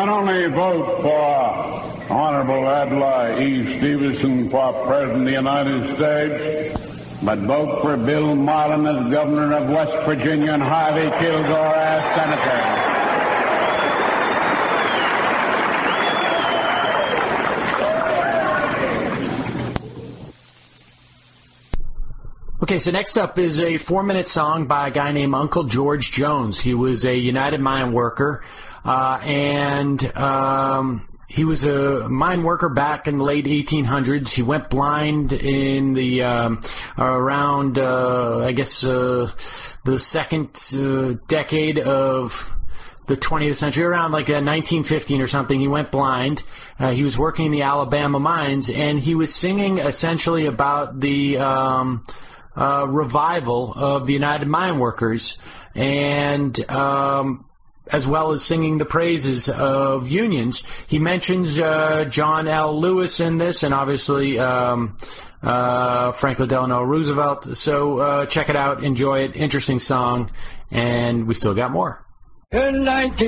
Not only vote for Honorable Adlai E. Stevenson for President of the United States, but vote for Bill Marlin as Governor of West Virginia and Harvey Kilgore as Senator. Okay, so next up is a 4-minute song by a guy named Uncle George Jones. He was a United Mine worker, and he was a mine worker back in the late 1800s. He went blind in the around, the second decade of the 20th century, around like 1915 or something. He went blind. He was working in the Alabama mines, and he was singing essentially about the revival of the United Mine Workers, and as well as singing the praises of unions. He mentions John L. Lewis in this, and obviously Franklin Delano Roosevelt. So check it out, enjoy it, interesting song, and we still got more. In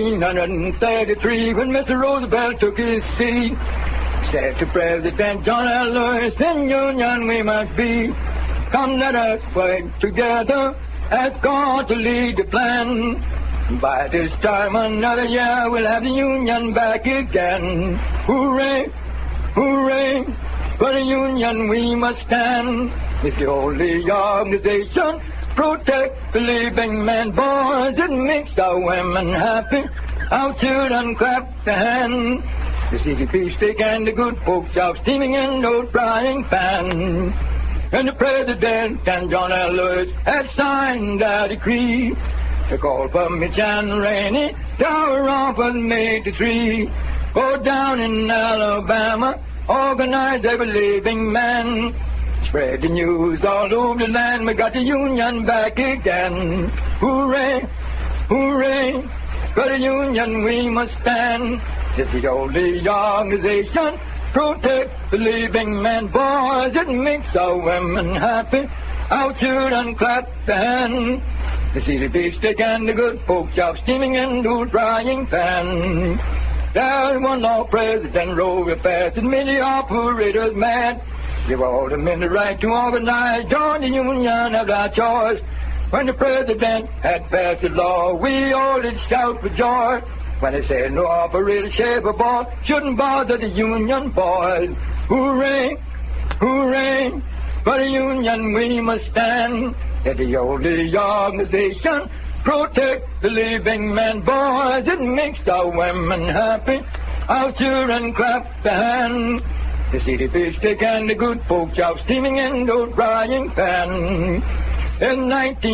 1933, when Mr. Roosevelt took his seat, said to President John L. Lewis, "In union we must be. Come, let us work together, ask God to lead the plan. By this time another year, we'll have the union back again. Hooray, hooray, for the union we must stand. It's the only organization, protect the living man. Boys, it makes our women happy. Our children clap their hands. The city beefsteak and the good folks are steaming in those frying pans." And the President and John L. Lewis had signed a decree to call for Mitch and Rainey, Tower off on May the 3. Go down in Alabama, organize every living man. Spread the news all over the land, we got the union back again. Hooray, hooray, for the union we must stand. It's the only organization, protect the living man. Boys, it makes our women happy. Our children clap their hands. The city beefsteak and the good folks are steaming in those frying pans. There's one law President Roosevelt passed that made the operators mad. Give all the men the right to organize, join the union of their choice. When the President had passed the law, we all did shout for joy. When they said no operator shave a ball shouldn't bother the union boys. Hooray, hooray, for the union we must stand. It's the only organization, protect the living man. Boys, it makes our women happy. Our children clap their hands. The city beefsteak and the good folks are steaming in those frying pans. In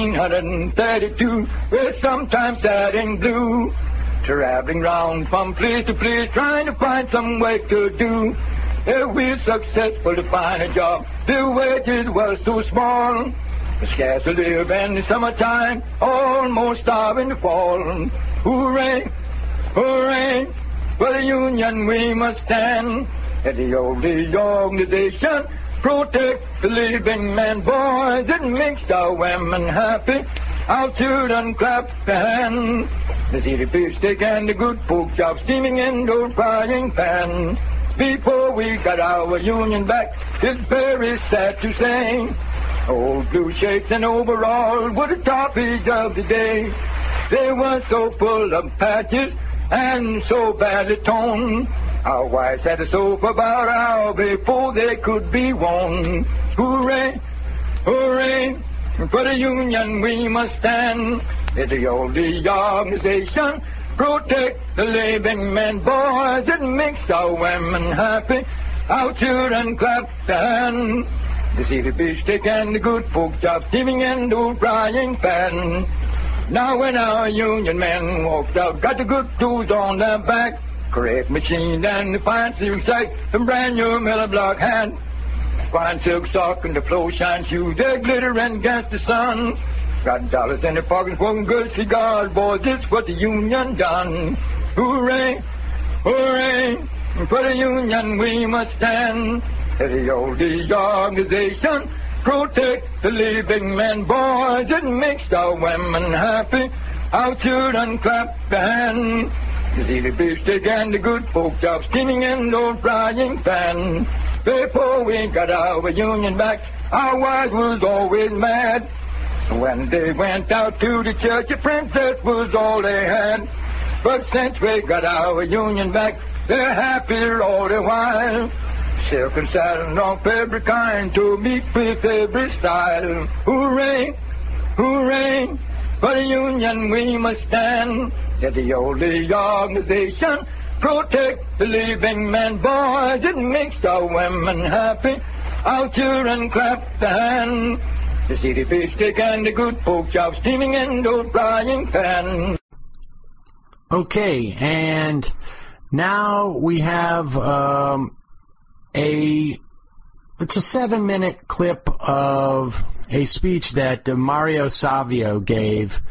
1932, we're sometimes sad and blue, traveling round from place to place, trying to find some work to do. If we're successful to find a job, the wages were so small. Scarce to live in the summertime, almost starving to fall. Hooray, hooray, for the union we must stand. It's the only organization, protect the living man. Boys, it makes our women happy. Our children clap their hands. The city beefsteak and the good folks are steaming in those frying pans. Before we got our union back, it's very sad to say, old blue shirts and overalls were the topics of the day. They were so full of patches and so badly torn. Our wives had to sew for about an hour before they could be worn. Hooray, hooray, for the union we must stand. It's the only organization, protect the living man. Boys, it makes our women happy. Our children clap their hands. The city beefsteak and the good folks are steaming in those frying pans. Now when our union men walked out, got the good tools on their back, correct machine and the fine silk sack, the brand new Miller block hat, fine silk sock and the flow shine shoes, they glitter against the sun. Got dollars in their pockets, smoking good cigars, boys, this what the union done. Hooray, hooray, for the union we must stand. It's the only organization, protect the living man. Boys, it makes our women happy. Our children clap their hands. You see the beefsteak and the good pork chop steaming in the frying pan. Before we got our union back, our wives was always mad. When they went out to the church, a princess was all they had. But since we got our union back, they're happier all the while. Silk and satin of every kind to meet with every style. Hooray, hooray, for the union we must stand. That the only organization protect the living man. Boys, it makes our women happy. Out here and clap the hand. To see the beefsteak and the good pork chop steaming in the frying pan. Okay, and now we have it's a 7-minute clip of a speech that Mario Savio gave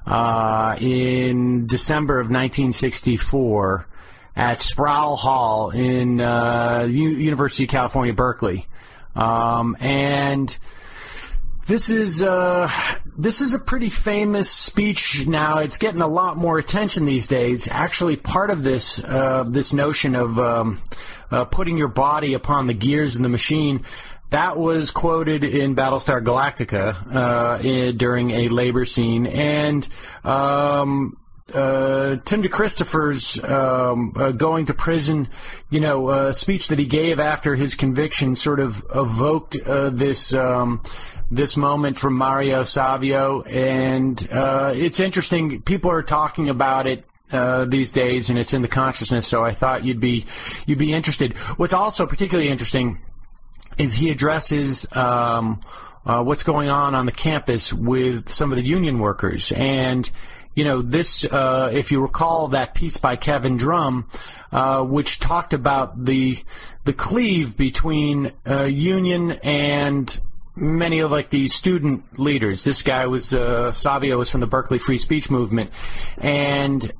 in December of 1964 at Sproul Hall in University of California, Berkeley. And this is a pretty famous speech now. It's getting a lot more attention these days. Actually, part of this this notion of putting your body upon the gears in the machine, that was quoted in Battlestar Galactica during a labor scene, and Tim DeChristopher's going to prison, speech that he gave after his conviction sort of evoked this moment from Mario Savio, and it's interesting. People are talking about it these days, and it's in the consciousness. So I thought you'd be interested. What's also particularly interesting is he addresses what's going on the campus with some of the union workers, and this, if you recall that piece by Kevin Drum, which talked about the cleave between union and many of these student leaders. This guy was Savio was from the Berkeley Free Speech Movement, and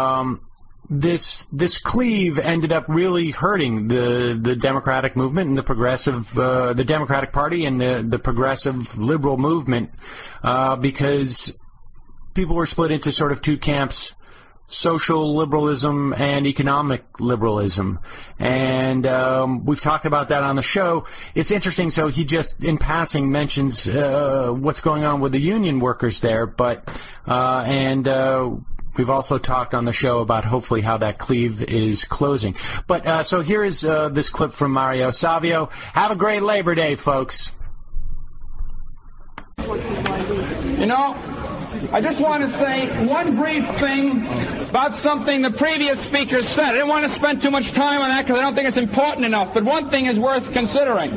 this cleave ended up really hurting the Democratic movement and the progressive the Democratic Party and the progressive liberal movement, because people were split into sort of two camps: social liberalism and economic liberalism. And we've talked about that on the show. It's interesting. So he just, in passing, mentions what's going on with the union workers there. But we've also talked on the show about hopefully how that cleave is closing. But so here is this clip from Mario Savio. Have a great Labor Day, folks. I just want to say one brief thing about something the previous speaker said. I didn't want to spend too much time on that because I don't think it's important enough, but one thing is worth considering.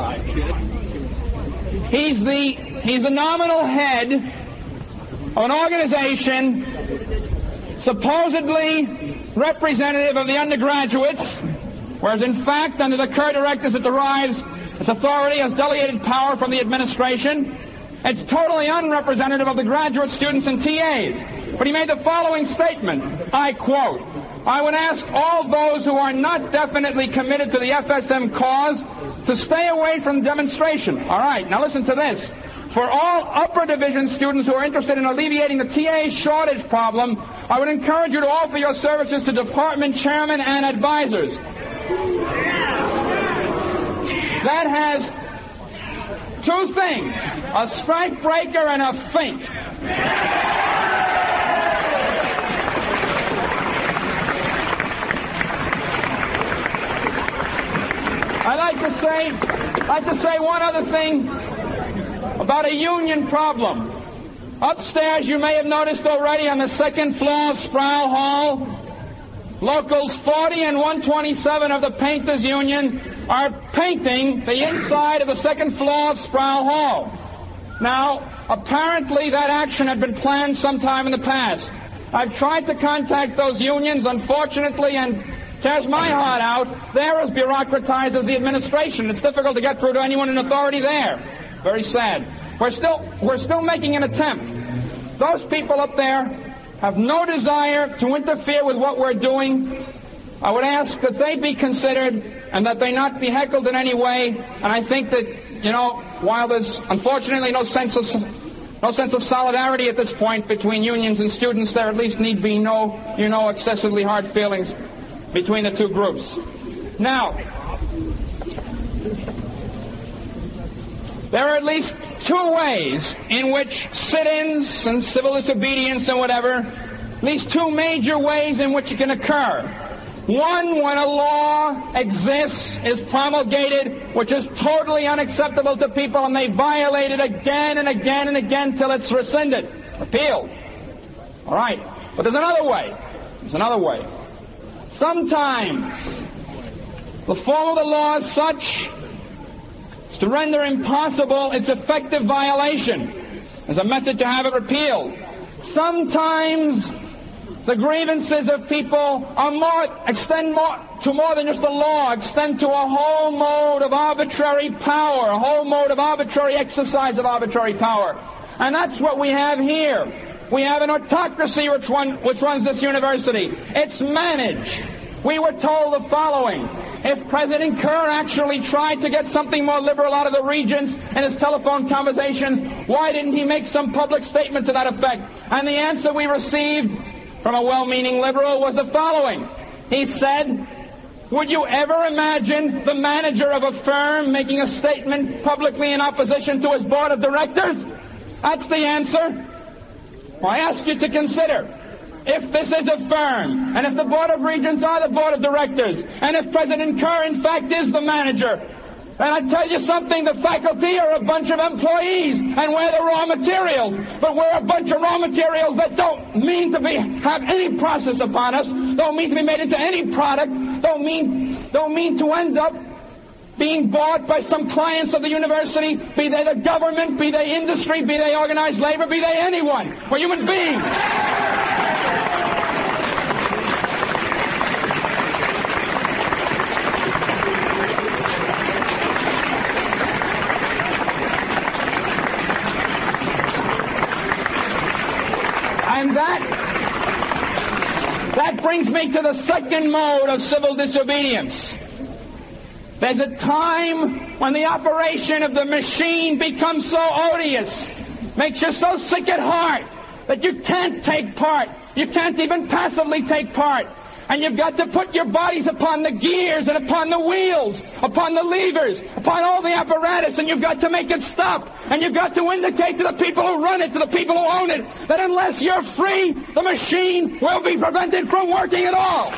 He's the nominal head of an organization supposedly representative of the undergraduates, whereas in fact, under the current directives, it derives its authority as delegated power from the administration. It's totally unrepresentative of the graduate students and TAs. But he made the following statement, I quote, "I would ask all those who are not definitely committed to the FSM cause to stay away from the demonstration." All right, now listen to this. "For all upper division students who are interested in alleviating the TA shortage problem, I would encourage you to offer your services to department chairmen and advisors." That has two things, a strike breaker and a feint. I'd like to say one other thing about a union problem. Upstairs, you may have noticed already on the second floor of Sproul Hall, locals 40 and 127 of the Painters Union are painting the inside of the second floor of Sproul Hall. Now, apparently that action had been planned sometime in the past. I've tried to contact those unions, unfortunately, and tears my heart out. They're as bureaucratized as the administration. It's difficult to get through to anyone in authority there. Very sad. We're still making an attempt. Those people up there have no desire to interfere with what we're doing. I would ask that they be considered and that they not be heckled in any way. And I think that, while there's unfortunately no sense of no sense of solidarity at this point between unions and students. There at least need be no, excessively hard feelings between the two groups. Now, there are at least two ways in which sit-ins and civil disobedience and whatever, at least two major ways in which it can occur. One, when a law exists, is promulgated, which is totally unacceptable to people, and they violate it again and again and again till it's rescinded, repealed. All right. But there's another way. Sometimes the form of the law is such as to render impossible its effective violation as a method to have it repealed. Sometimes the grievances of people extend to more than just the law, extend to a whole mode of arbitrary power, a whole mode of arbitrary exercise of arbitrary power. And that's what we have here. We have an autocracy which runs this university. It's managed. We were told the following. If President Kerr actually tried to get something more liberal out of the regents in his telephone conversation, why didn't he make some public statement to that effect? And the answer we received from a well-meaning liberal was the following. He said, would you ever imagine the manager of a firm making a statement publicly in opposition to his board of directors? That's the answer. Well, I ask you to consider, if this is a firm, and if the Board of Regents are the Board of Directors, and if President Kerr, in fact, is the manager, and I tell you something, the faculty are a bunch of employees, and we're the raw materials. But we're a bunch of raw materials that don't mean to have any process upon us, don't mean to be made into any product, don't mean to end up being bought by some clients of the university, be they the government, be they industry, be they organized labor, be they anyone. We're human beings. And that brings me to the second mode of civil disobedience. There's a time when the operation of the machine becomes so odious, makes you so sick at heart, that you can't take part. You can't even passively take part. And you've got to put your bodies upon the gears and upon the wheels, upon the levers, upon all the apparatus, and you've got to make it stop. And you've got to indicate to the people who run it, to the people who own it, that unless you're free, the machine will be prevented from working at all.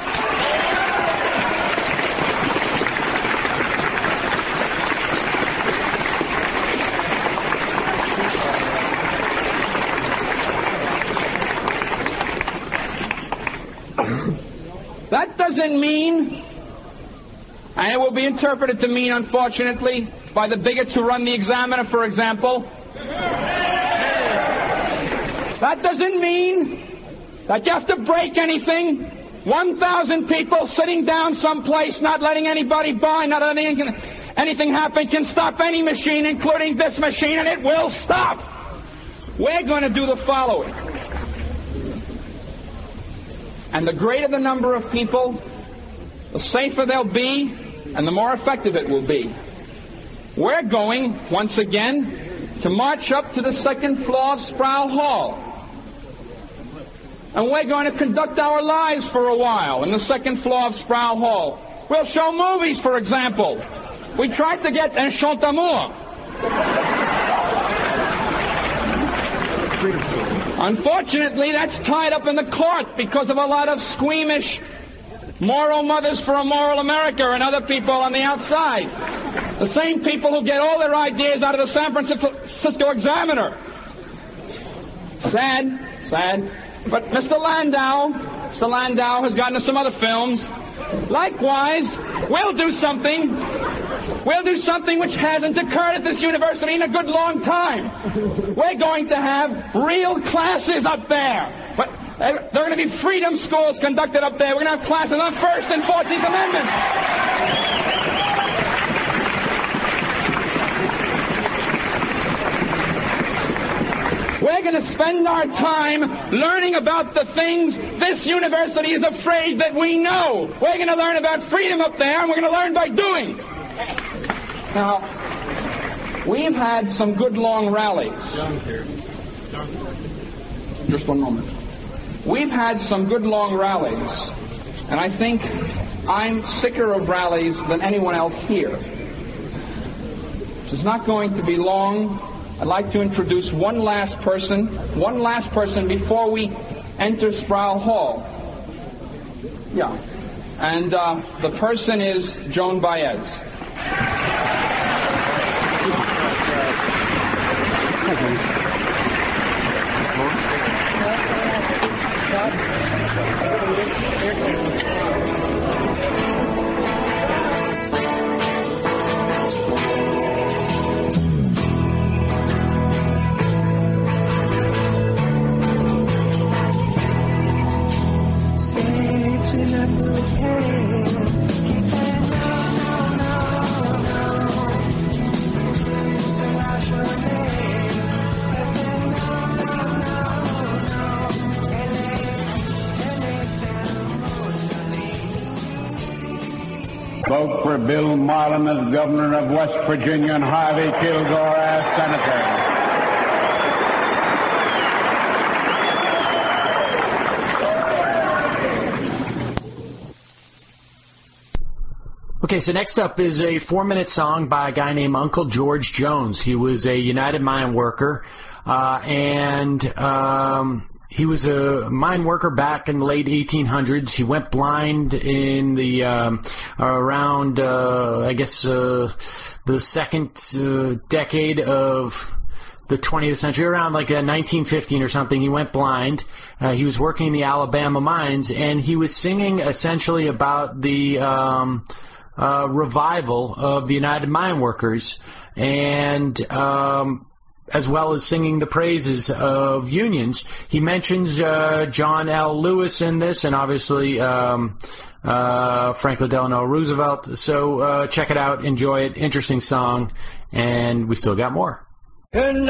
That doesn't mean, and it will be interpreted to mean, unfortunately, by the bigots who run the Examiner, for example, that doesn't mean that you have to break anything. 1,000 people sitting down someplace, not letting anybody buy, not letting anything happen, can stop any machine, including this machine, and it will stop. We're going to do the following. And the greater the number of people, the safer they'll be, and the more effective it will be. We're going, once again, to march up to the second floor of Sproul Hall. And we're going to conduct our lives for a while in the second floor of Sproul Hall. We'll show movies, for example. We tried to get Un Chant d'Amour. Unfortunately, that's tied up in the court because of a lot of squeamish moral mothers for a moral America and other people on the outside. The same people who get all their ideas out of the San Francisco Examiner. Sad. But Mr. Landau has gotten us some other films. Likewise, we'll do something which hasn't occurred at this university in a good long time. We're going to have real classes up there. But there are going to be freedom schools conducted up there. We're going to have classes on First and 14th Amendments. We're going to spend our time learning about the things this university is afraid that we know. We're going to learn about freedom up there, and we're going to learn by doing. Now, we've had some good long rallies. Just one moment. We've had some good long rallies, and I think I'm sicker of rallies than anyone else here. This is not going to be long. I'd like to introduce one last person before we enter Sproul Hall. Yeah. And the person is Joan Baez. Vote for Bill Marlin as governor of West Virginia and Harvey Kilgore as senator. Okay, so next up is a 4-minute song by a guy named Uncle George Jones. He was a United Mine worker, and he was a mine worker back in the late 1800s. He went blind in the around, the second decade of the 20th century, around like 1915 or something. He went blind. He was working in the Alabama mines, and he was singing essentially about the revival of the United Mine Workers, and as well as singing the praises of unions. He mentions John L. Lewis in this, and obviously Franklin Delano Roosevelt. So check it out, enjoy it, interesting song, and we still got more. In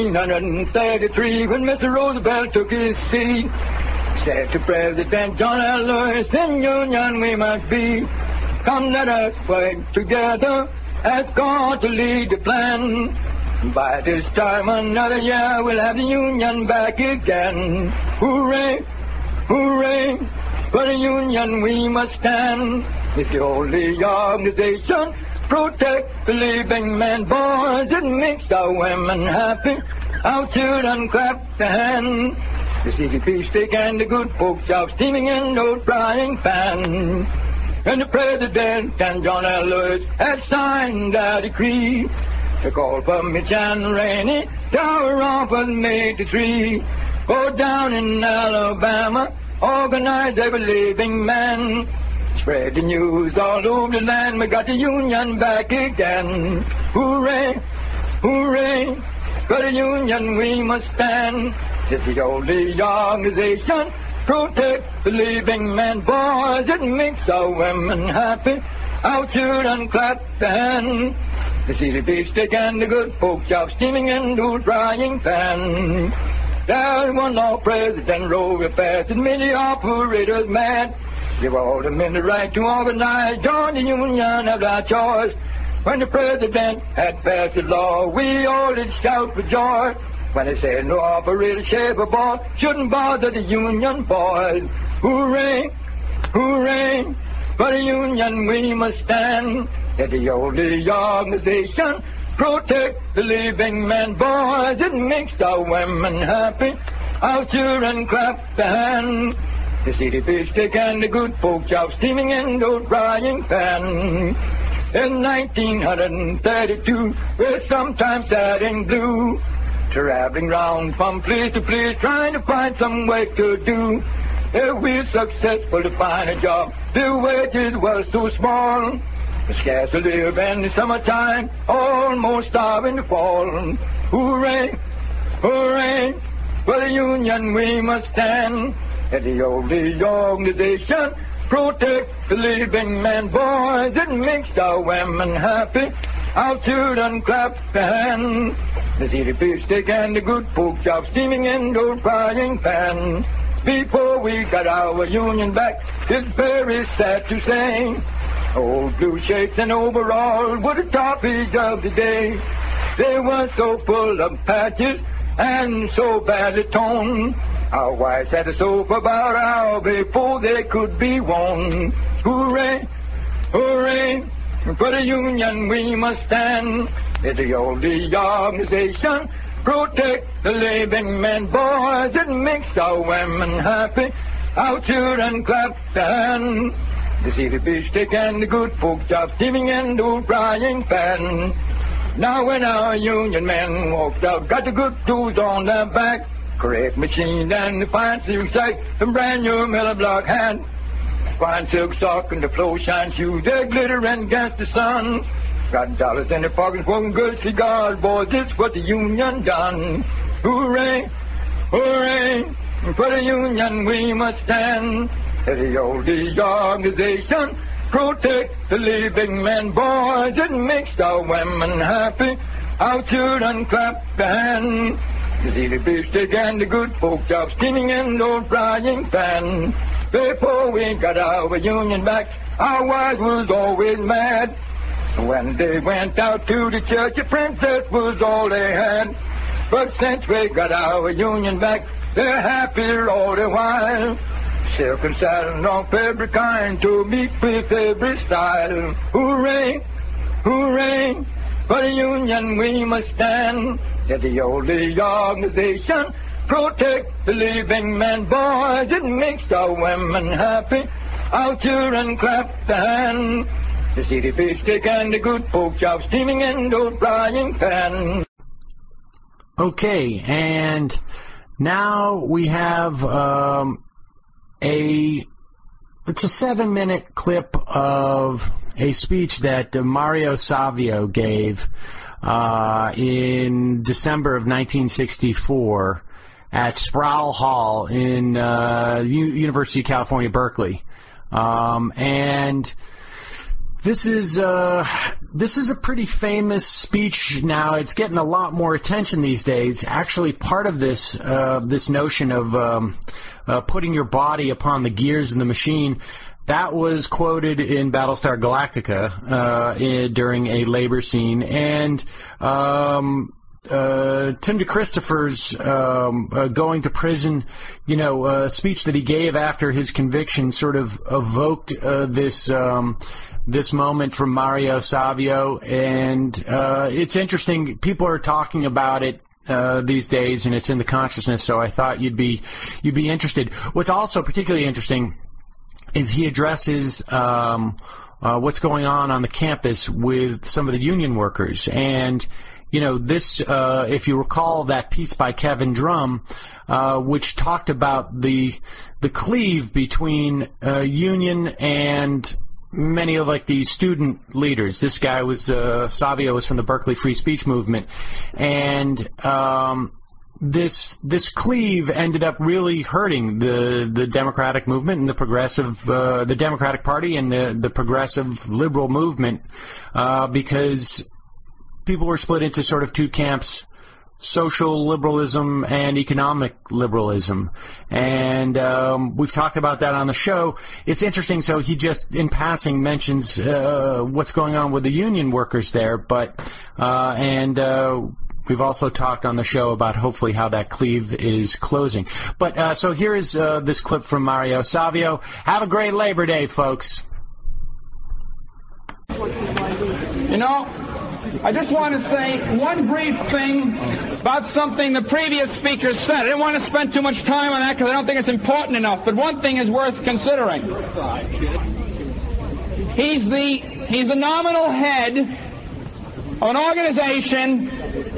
1933, when Mr. Roosevelt took his seat, said to President John L. Lewis, in union we must be. Come, let us fight together, ask God to lead the plan. By this time another year, we'll have the union back again. Hooray, hooray, for the union we must stand. It's the only organization protect the living man. Boys, it makes our women happy. Our children clap their hands. The city beefsteak and the good folks are steaming in those frying pans. And the President and John L. Lewis had signed a decree to call for Mitch and Rainey, Tower off on May the 3. Go down in Alabama, organize every living man. Spread the news all over the land, we got the union back again. Hooray, hooray, for the union we must stand. It's the only organization protect the living man. Boys, it makes our women happy. Our children clap their hands. The city beefsteak and the good folks are steaming in those frying pans. There's one law President Roosevelt passed that made the operators mad. Give all the men the right to organize, join the union of their choice. When the President had passed the law, we all did shout for joy. When they said no operator shave a ball shouldn't bother the union boys. Hooray, hooray, for the union we must stand. It's the only organization protect the living man. Boys, it makes our women happy. Our children clap their hands. The city beefsteak and the good folks are steaming in those frying pans. In 1932, we're sometimes sad and blue, traveling round from place to place, trying to find some way to do. If we're successful to find a job, the wages were so small. Scarce to live in the summertime, almost starving to fall. Hooray, hooray, for the union we must stand. It's the only organization protect the living man. Boys, it makes our women happy. Our children clap their hands. The city beefsteak and the good folks are steaming in those frying pans. Before we got our union back, it's very sad to say, old blue shirts and overalls were the topics of the day. They were so full of patches, and so badly torn. Our wives had to sew for about an hour before they could be worn. Hooray, hooray, for the union we must stand. Let the old organization protect the living men, boys. It makes our women happy. Our children clap their hands. To see the beefsteak and the good folk job steaming in the frying pan. Now when our union men walked out, got the good tools on their back, correct machine and the fine silk sack, the brand new Miller block hat, fine silk sock and the flow shine shoes, they glitter against the sun. Got dollars in their pockets, smoking good cigars, boys, this what the union done. Hooray, hooray, for the union we must stand. The old organization protect the living men, boys. It makes our women happy. Our children clap their hands. To see the beefsteak and the good folk job steaming in the frying pan. Before we got our union back, our wives was always mad. When they went out to the church, a princess was all they had. But since we got our union back, they're happier all the while. Silk and satin of every kind to meet with every style. Hooray, hooray, for the union we must stand. Let the old organization protect the living men, boys. It makes our women happy. Our children clap their hands. To see the beefsteak and the good folk job steaming in the frying pan. Okay, and now we have it's a 7-minute clip of a speech that Mario Savio gave in December of 1964 at Sproul Hall in University of California, Berkeley. And this is a pretty famous speech now. It's getting a lot more attention these days. Actually, part of this notion of putting your body upon the gears in the machine, that was quoted in Battlestar Galactica during a labor scene, and Tim DeChristopher's going to prison, speech that he gave after his conviction sort of evoked this moment from Mario Savio, and it's interesting. People are talking about it these days, and it's in the consciousness. So I thought you'd be interested. What's also particularly interesting is he addresses what's going on the campus with some of the union workers, and this. If you recall that piece by Kevin Drum, which talked about the cleave between union and many of these student leaders. This guy was Savio was from the Berkeley Free Speech Movement, and this cleave ended up really hurting the Democratic movement and the progressive the Democratic Party and the progressive liberal movement because people were split into sort of two camps: social liberalism and economic liberalism. And we've talked about that on the show. It's interesting. So he just, in passing, mentions what's going on with the union workers there. But we've also talked on the show about hopefully how that cleave is closing. But so here is this clip from Mario Savio. Have a great Labor Day, folks. I just want to say one brief thing about something the previous speaker said. I didn't want to spend too much time on that because I don't think it's important enough, but one thing is worth considering. He's the nominal head of an organization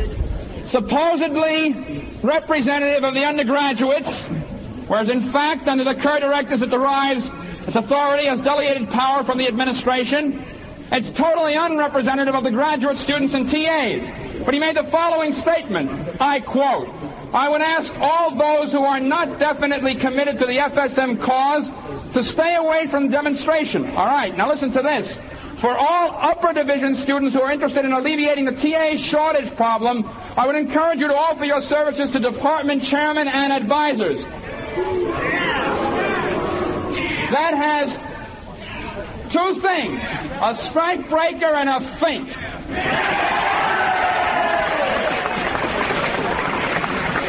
supposedly representative of the undergraduates, whereas in fact, under the current directives it derives its authority as delegated power from the administration. It's totally unrepresentative of the graduate students and TAs. But he made the following statement, I quote, "I would ask all those who are not definitely committed to the FSM cause to stay away from the demonstration." All right, now listen to this. "For all upper division students who are interested in alleviating the TA shortage problem, I would encourage you to offer your services to department chairmen and advisors." That has two things, a strike breaker and a feint.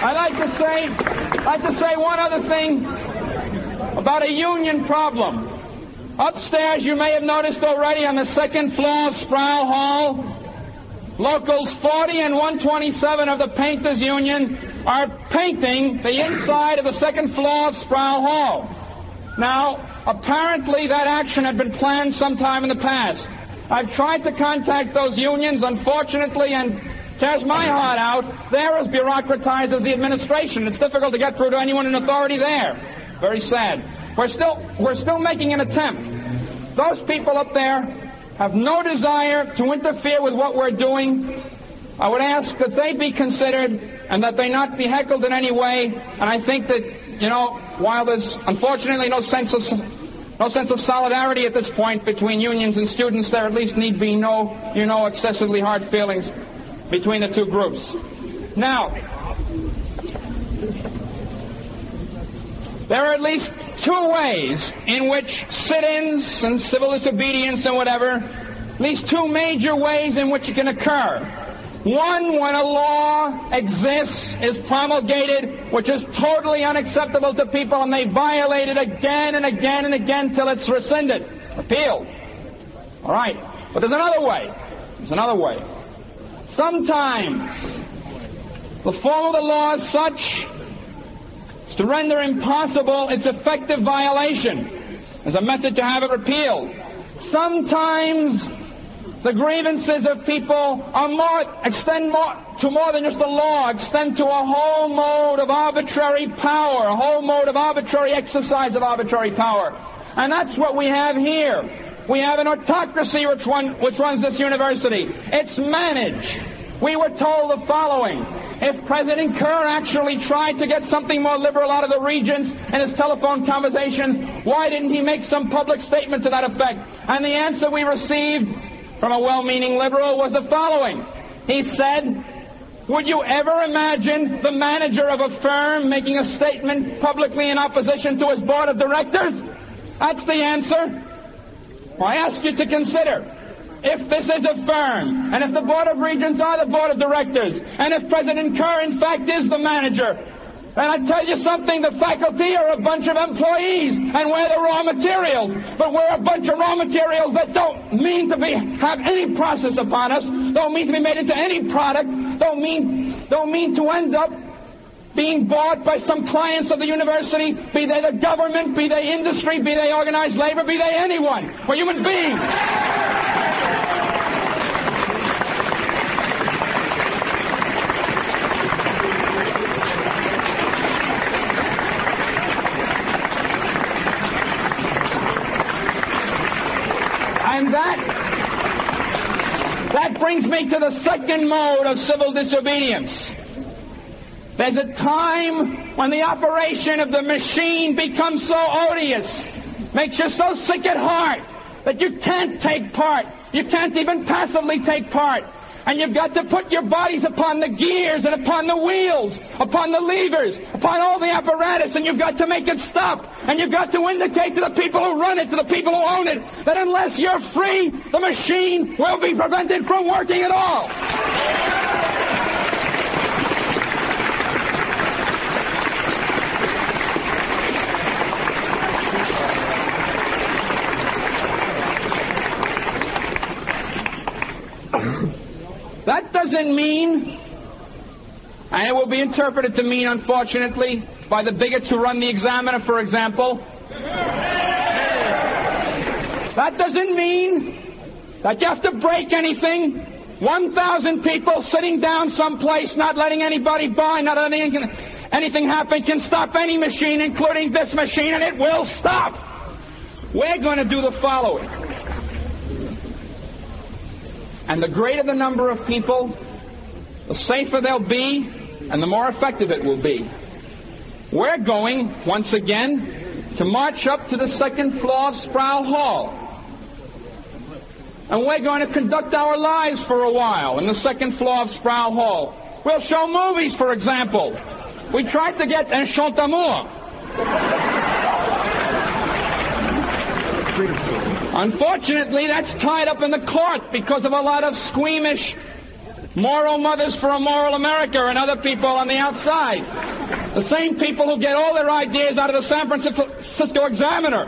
I'd like to say one other thing about a union problem. Upstairs, you may have noticed already on the second floor of Sproul Hall, Locals 40 and 127 of the Painters Union are painting the inside of the second floor of Sproul Hall. Now, apparently that action had been planned sometime in the past. I've tried to contact those unions, unfortunately, and tears my heart out. They're as bureaucratized as the administration. It's difficult to get through to anyone in authority there. Very sad. We're still making an attempt. Those people up there have no desire to interfere with what we're doing. I would ask that they be considered and that they not be heckled in any way. And I think that, while there's unfortunately no sense of solidarity at this point between unions and students, there at least need be no, excessively hard feelings between the two groups. Now, there are at least two ways in which sit-ins and civil disobedience and whatever, at least two major ways in which it can occur. One, when a law exists, is promulgated, which is totally unacceptable to people, and they violate it again and again and again till it's rescinded, repealed. All right. But there's another way. Sometimes the form of the law is such as to render impossible its effective violation as a method to have it repealed. Sometimes the grievances of people extend to more than just the law, extend to a whole mode of arbitrary power, a whole mode of arbitrary exercise of arbitrary power. And that's what we have here. We have an autocracy which runs this university. It's managed. We were told the following. If President Kerr actually tried to get something more liberal out of the regents in his telephone conversation, why didn't he make some public statement to that effect? And the answer we received from a well-meaning liberal was the following. He said, would you ever imagine the manager of a firm making a statement publicly in opposition to his board of directors? That's the answer. Well, I ask you to consider, if this is a firm, and if the Board of Regents are the Board of Directors, and if President Kerr, in fact, is the manager, then I tell you something, the faculty are a bunch of employees, and we're the raw materials. But we're a bunch of raw materials that don't mean to have any process upon us, don't mean to be made into any product, don't mean to end up being bought by some clients of the university, be they the government, be they industry, be they organized labor, be they anyone. We're human beings. And that brings me to the second mode of civil disobedience. There's a time when the operation of the machine becomes so odious, makes you so sick at heart, that you can't take part. You can't even passively take part. And you've got to put your bodies upon the gears and upon the wheels, upon the levers, upon all the apparatus, and you've got to make it stop. And you've got to indicate to the people who run it, to the people who own it, that unless you're free, the machine will be prevented from working at all. That doesn't mean, and it will be interpreted to mean, unfortunately, by the bigots who run the Examiner, for example, that doesn't mean that you have to break anything. 1,000 people sitting down someplace, not letting anybody buy, not letting anything happen, can stop any machine, including this machine, and it will stop. We're going to do the following. And the greater the number of people, the safer they'll be, and the more effective it will be. We're going, once again, to march up to the second floor of Sproul Hall. And we're going to conduct our lives for a while in the second floor of Sproul Hall. We'll show movies, for example. We tried to get Un Chant d'Amour. Unfortunately, that's tied up in the court because of a lot of squeamish Moral Mothers for a Moral America and other people on the outside. The same people who get all their ideas out of the San Francisco Examiner.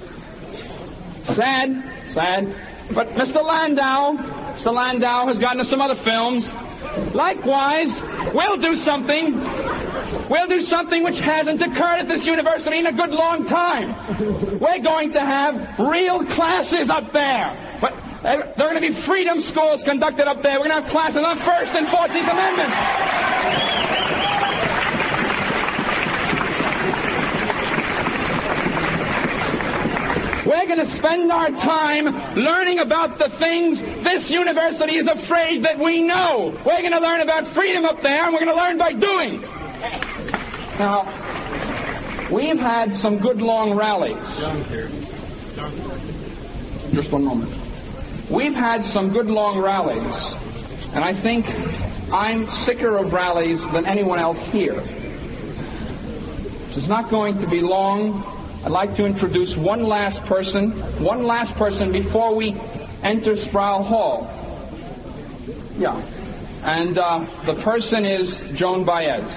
Sad. But Mr. Landau has gotten us some other films. Likewise, we'll do something which hasn't occurred at this university in a good long time. We're going to have real classes up there. But there are going to be freedom schools conducted up there. We're going to have classes on First and 14th Amendments. We're going to spend our time learning about the things this university is afraid that we know. We're going to learn about freedom up there, and we're going to learn by doing. Now, we've had some good long rallies. Just one moment. We've had some good long rallies, and I think I'm sicker of rallies than anyone else here. This is not going to be long. I'd like to introduce one last person before we enter Sproul Hall. Yeah. And the person is Joan Baez.